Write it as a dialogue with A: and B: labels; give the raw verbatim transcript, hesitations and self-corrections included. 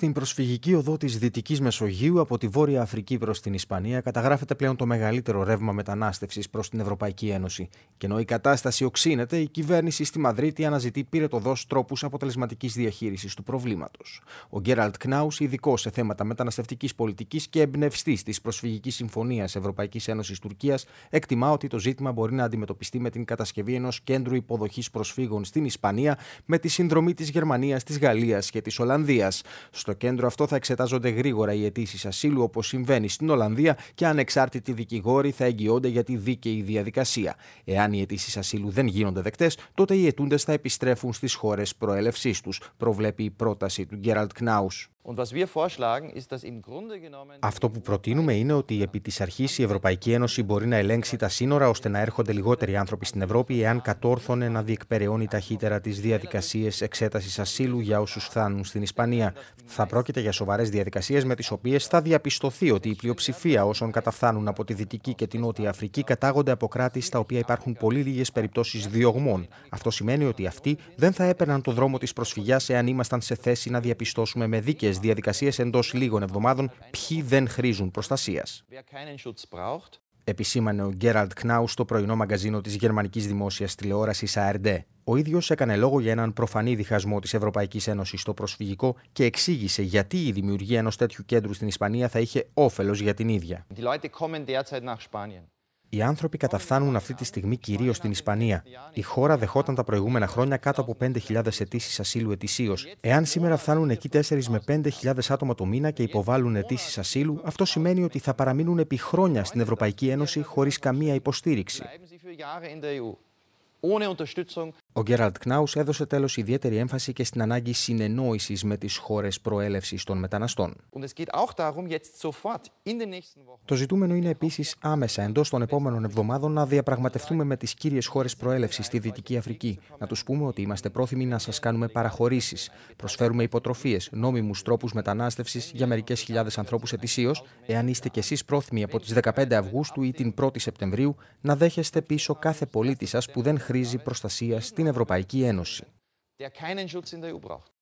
A: Στην προσφυγική οδό της Δυτικής Μεσογείου από τη Βόρεια Αφρική προς την Ισπανία καταγράφεται πλέον το μεγαλύτερο ρεύμα μετανάστευσης προς την Ευρωπαϊκή Ένωση. Και ενώ η κατάσταση οξύνεται, η κυβέρνηση στη Μαδρίτη αναζητεί πυρετωδώς τρόπους αποτελεσματικής διαχείρισης του προβλήματος. Ο Γκέραλτ Κνάους, ειδικός σε θέματα μεταναστευτικής πολιτικής και εμπνευστής της προσφυγικής συμφωνίας Ευρωπαϊκής Ένωσης Τουρκίας, εκτιμά ότι το ζήτημα μπορεί να αντιμετωπιστεί με την κατασκευή ενός κέντρου υποδοχής προσφύγων στην Ισπανία με τη συνδρομή της Γερμανίας, της Γαλλίας και της Ολλανδίας. Στο κέντρο αυτό θα εξετάζονται γρήγορα οι αιτήσεις ασύλου, όπως συμβαίνει στην Ολλανδία, και ανεξάρτητοι δικηγόροι θα εγγυώνται για τη δίκαιη διαδικασία. Εάν οι αιτήσεις ασύλου δεν γίνονται δεκτές, τότε οι αιτούντες θα επιστρέφουν στις χώρες προέλευσής τους, προβλέπει η πρόταση του Γκέραλτ Κνάους. Αυτό που προτείνουμε είναι ότι επί της αρχής η Ευρωπαϊκή Ένωση μπορεί να ελέγξει τα σύνορα ώστε να έρχονται λιγότεροι άνθρωποι στην Ευρώπη, εάν κατόρθωνε να διεκπεραιώνει ταχύτερα τις διαδικασίες εξέτασης ασύλου για όσους φτάνουν στην Ισπανία. Θα πρόκειται για σοβαρές διαδικασίες με τις οποίες θα διαπιστωθεί ότι η πλειοψηφία όσων καταφθάνουν από τη Δυτική και τη Νότια Αφρική κατάγονται από κράτη στα οποία υπάρχουν πολύ λίγες περιπτώσεις διωγμών. Αυτό σημαίνει ότι αυτοί δεν θα έπαιρναν το δρόμο της προσφυγιάς εάν ήμασταν σε θέση να διαπιστώσουμε με δίκαιες διαδικασίες εντός λίγων εβδομάδων ποιοι δεν χρήζουν προστασίας. Επισήμανε ο Γκέραλτ Κνάους στο πρωινό μαγκαζίνο της γερμανικής δημόσιας τηλεόρασης έι αρ ντι. Ο ίδιος έκανε λόγο για έναν προφανή διχασμό της Ευρωπαϊκής Ένωσης στο προσφυγικό και εξήγησε γιατί η δημιουργία ενός τέτοιου κέντρου στην Ισπανία θα είχε όφελος για την ίδια. Οι άνθρωποι καταφθάνουν αυτή τη στιγμή κυρίως στην Ισπανία. Η χώρα δεχόταν τα προηγούμενα χρόνια κάτω από πέντε χιλιάδες αιτήσεις ασύλου ετησίως. Εάν σήμερα φτάνουν εκεί τέσσερις με πέντε χιλιάδες άτομα το μήνα και υποβάλλουν αιτήσεις ασύλου, αυτό σημαίνει ότι θα παραμείνουν επί χρόνια στην Ευρωπαϊκή Ένωση χωρίς καμία υποστήριξη. Ο Γκέραλτ Κνάους έδωσε τέλος ιδιαίτερη έμφαση και στην ανάγκη συνεννόησης με τις χώρες προέλευσης των μεταναστών. Το ζητούμενο είναι επίσης άμεσα εντός των επόμενων εβδομάδων να διαπραγματευτούμε με τις κύριες χώρες προέλευσης στη Δυτική Αφρική. Να τους πούμε ότι είμαστε πρόθυμοι να σας κάνουμε παραχωρήσεις. Προσφέρουμε υποτροφίες, νόμιμους τρόπους μετανάστευσης για μερικές χιλιάδες ανθρώπους ετησίως, εάν είστε κι εσείς πρόθυμοι από τις δεκαπέντε Αυγούστου ή την πρώτη Σεπτεμβρίου να δέχεστε πίσω κάθε πολίτη σας που δεν χρήζει προστασία στην Ευρωπαϊκή Ένωση.